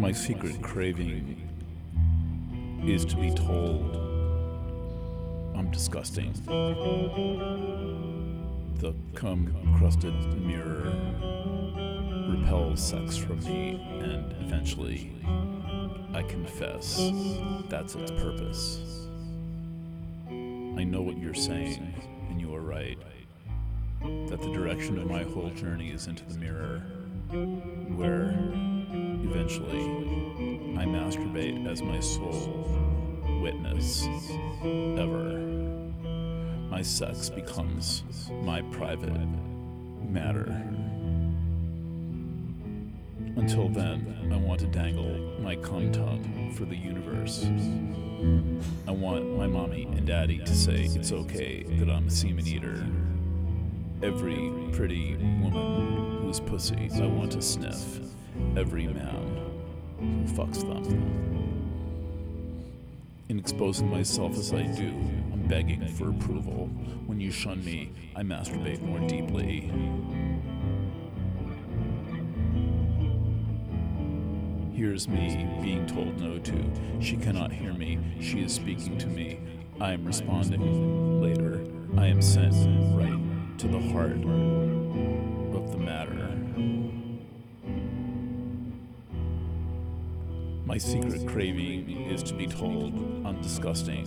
My secret craving is to be told I'm disgusting. The cum-crusted mirror repels sex from me, and eventually I confess that's its purpose. I know what you're saying, and you are right, that the direction of my whole journey is into the mirror, where eventually I masturbate as my sole witness ever. My sex becomes my private matter. Until then, I want to dangle my cum tongue for the universe. I want my mommy and daddy to say it's okay that I'm a semen eater. Every pretty woman whose pussy I want to sniff. Every man who fucks them. In exposing myself as I do, I'm begging for approval. When you shun me, I masturbate more deeply. Here's me being told no to. She cannot hear me. She is speaking to me. I am responding later. I am sent right to the heart of the matter. My secret craving is to be told I'm disgusting.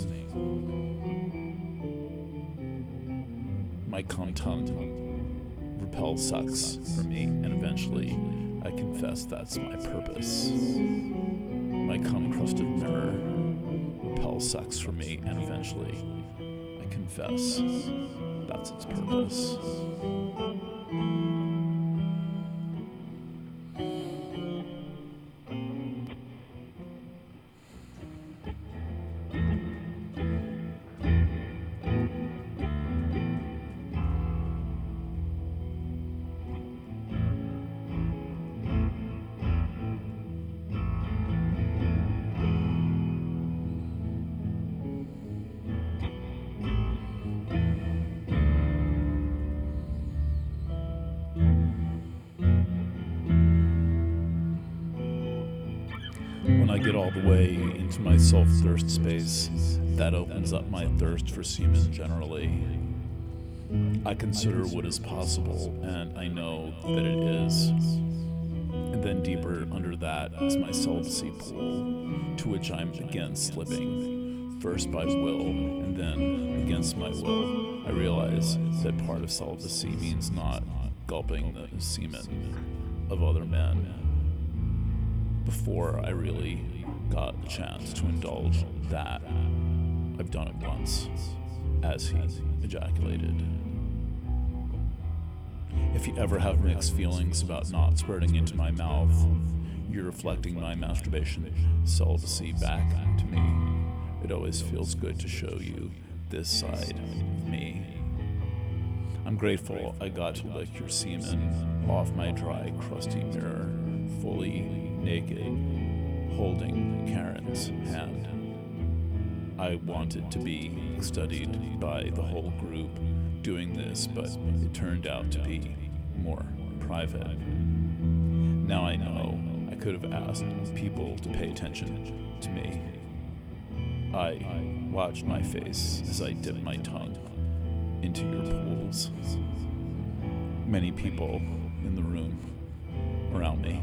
My cum tongue repels sex from me, and eventually I confess that's my purpose. My cum-crusted mirror repels sex from me, and eventually I confess that's its purpose. When I get all the way into my self-thirst space, that opens up my thirst for semen generally. I consider what is possible, and I know that it is. And then deeper under that is my celibacy pool, to which I'm again slipping, first by will, and then against my will. I realize that part of celibacy means not gulping the semen of other men. Before I really got the chance to indulge that, I've done it once, as he ejaculated. If you ever have mixed feelings about not spurting into my mouth, you're reflecting my masturbation celibacy back to me. It always feels good to show you this side of me. I'm grateful I got to lick your semen off my dry, crusty mirror, fully naked, holding Karen's hand. I wanted to be studied by the whole group doing this, but it turned out to be more private. Now I know I could have asked people to pay attention to me. I watched my face as I dipped my tongue into your pools. Many people in the room around me.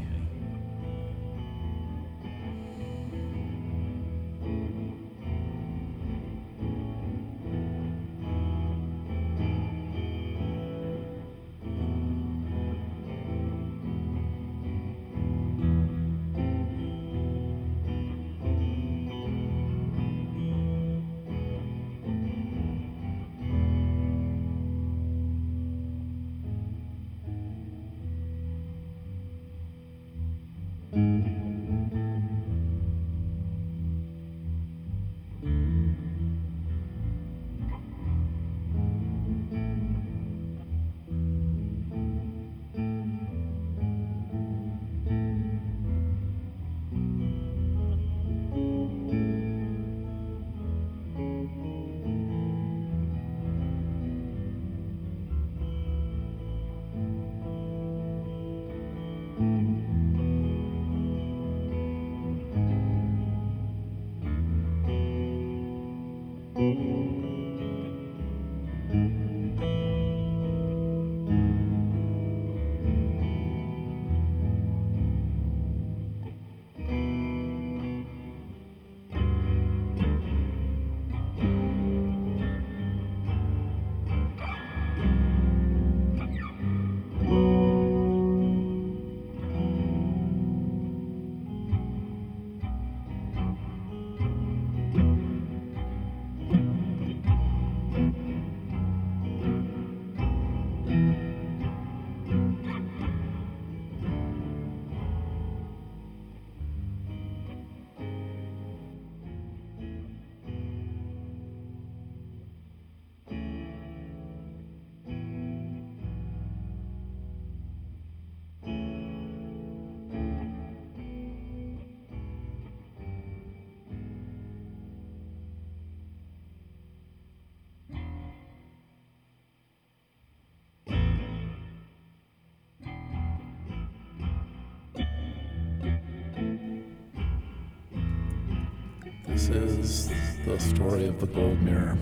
This is the story of the gold mirror.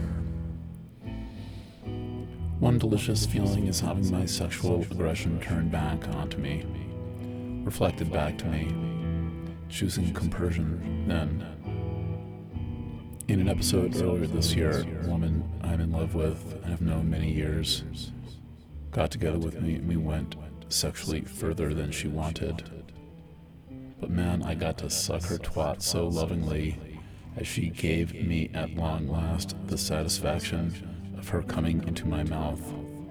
One delicious feeling is having my sexual aggression turned back onto me, reflected back to me, choosing compersion then. In an episode earlier this year, a woman I'm in love with and have known many years got together with me and we went sexually further than she wanted. But man, I got to suck her twat so lovingly as she gave me at long last the satisfaction of her coming into my mouth.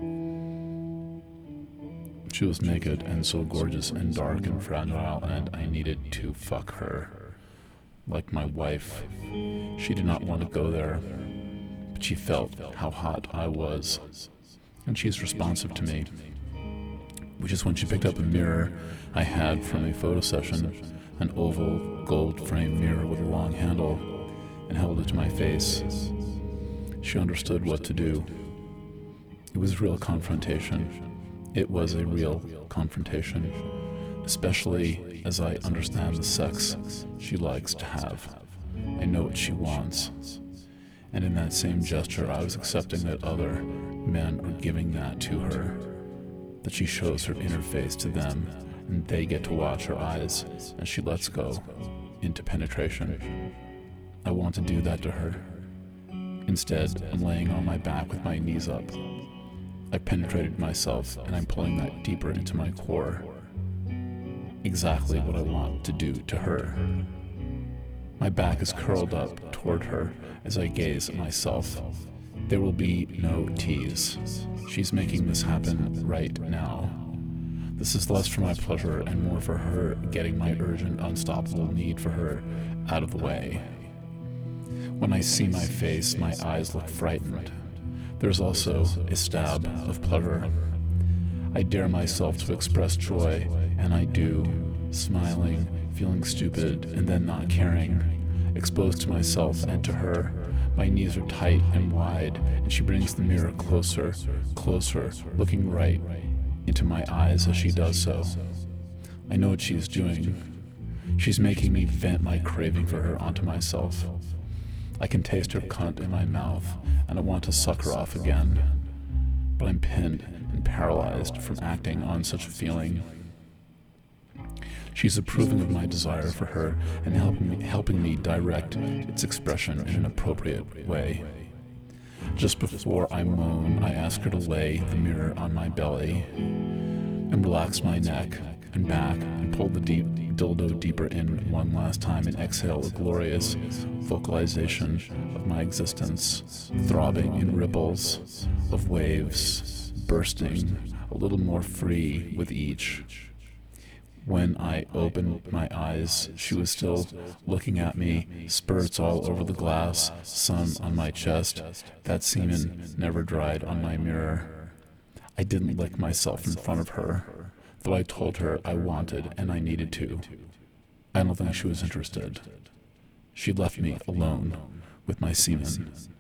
She was naked and so gorgeous and dark and fragile, and I needed to fuck her. Like my wife, she did not want to go there, but she felt how hot I was, and she's responsive to me. Which is when she picked up a mirror I had from a photo session, an oval gold-framed mirror with a long handle, and held it to my face. She understood what to do. It was real confrontation. It was a real confrontation, especially as I understand the sex she likes to have. I know what she wants. And in that same gesture, I was accepting that other men are giving that to her, that she shows her inner face to them, and they get to watch her eyes as she lets go into penetration. I want to do that to her. Instead, I'm laying on my back with my knees up. I penetrated myself, and I'm pulling that deeper into my core. Exactly what I want to do to her. My back is curled up toward her as I gaze at myself. There will be no tease. She's making this happen right now. This is less for my pleasure and more for her getting my urgent, unstoppable need for her out of the way. When I see my face, my eyes look frightened. There's also a stab of pleasure. I dare myself to express joy, and I do, smiling, feeling stupid, and then not caring, exposed to myself and to her. My knees are tight and wide, and she brings the mirror closer, closer, looking right into my eyes as she does so. I know what she's doing. She's making me vent my craving for her onto myself. I can taste her cunt in my mouth, and I want to suck her off again. But I'm pinned and paralyzed from acting on such a feeling. She's approving of my desire for her and helping me direct its expression in an appropriate way. Just before I moan, I ask her to lay the mirror on my belly and relax my neck and back and pull the dildo deeper in one last time and exhale a glorious vocalization of my existence, throbbing in ripples of waves, bursting a little more free with each. When I opened my eyes, she was still looking at me, spurts all over the glass, sun on my chest. That semen never dried on my mirror. I didn't lick myself in front of her, though I told her I wanted and I needed to. I don't think she was interested. She left me alone with my semen.